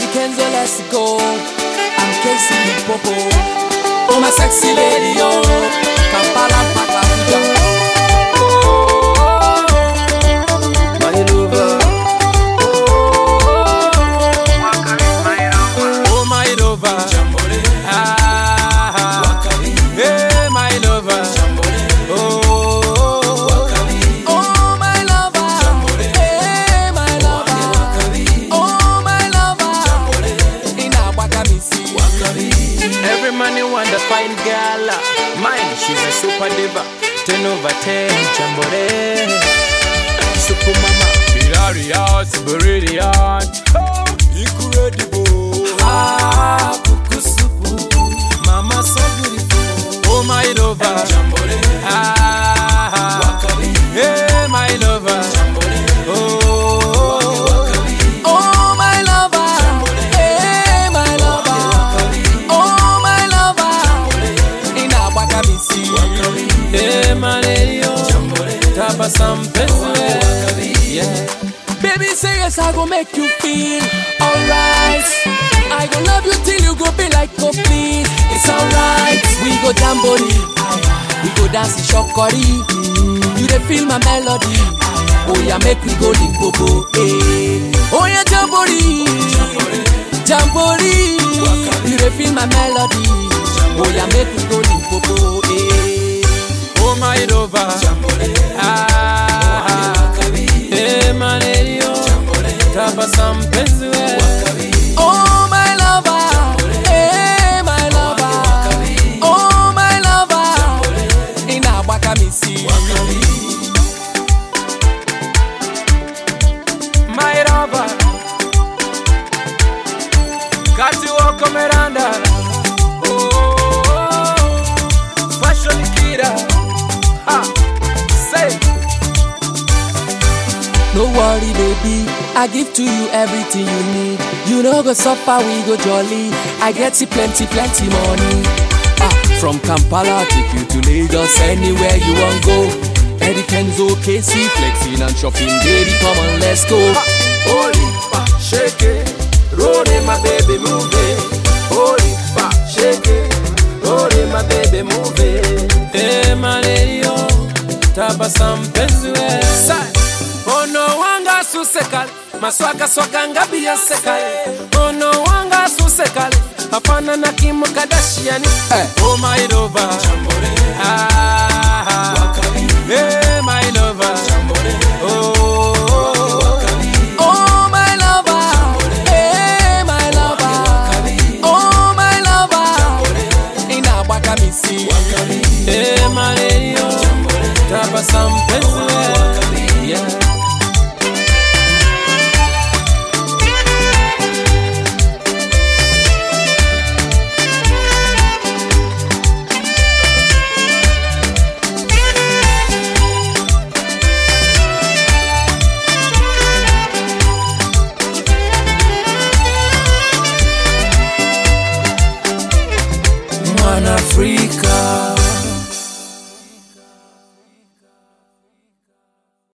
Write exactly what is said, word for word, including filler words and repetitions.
Kenzo, let's go. I'm Casey Popo. Oh, my sexy lady, oh. Kampala, Pakapuja. My lover. Oh, my lover. Ah, hey, my lover. Oh. Every man you want to find girl, mine, she's a super diva. Ten over ten, Jambore. Super mama, hilarious, brilliant, oh, incredible. Ah, kuku supu, mama so beautiful. Oh my lover, Jambore. Ah, wakabi. Hey my lover, Jambore. Oh. Yeah. Baby, say yes, I go make you feel alright. I go love you till you go be like oh please. It's alright. We go jamboree, we go dance in shokori. You dey feel my melody. Oh yeah, make we go Limpopo. Hey. Oh yeah, jamboree, jamboree. You dey feel my melody. Oh yeah, make we go Limpopo. Hey. Oh my lover, ah, hey my lady, oh, tabasam penzi we. Oh my lover, hey my lover, oh my lover, ina waka misi. My lover, kati wako meranda, oh, fashion kida. No worry, baby, I give to you everything you need. You know go suffer, we go jolly. I get you plenty, plenty money. Ah, from Kampala, take you to Lagos, anywhere you want go. Eddie Kenzo, Casey, flexing and shopping, baby, come on, let's go. Holy pa, shake it, roll it, my baby, move it. Holy pa, shake it, roll it, my baby, move it. Hey, my lady, oh, tabasam penzi we. Oh no wanga susekal, maswaka swaka ngabi ya sekal. Oh no wanga susekal, hapana na Kim Kardashian. Hey. Oh my lover, ah, hey my lover, oh, oh my lover, hey my lover, oh my lover, ina waka misi. Hey my lady, oh, tabasam penzi we, yeah.